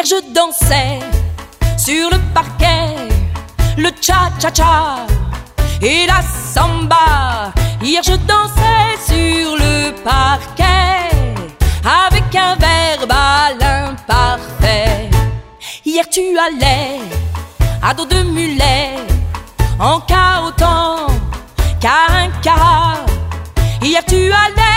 je dansais sur le parquet, le cha-cha-cha et la samba. Hier je dansais sur le parquet avec un verbe à l'imparfait. Hier tu allais à dos de mulet en cahotant car un cas. Hier tu allais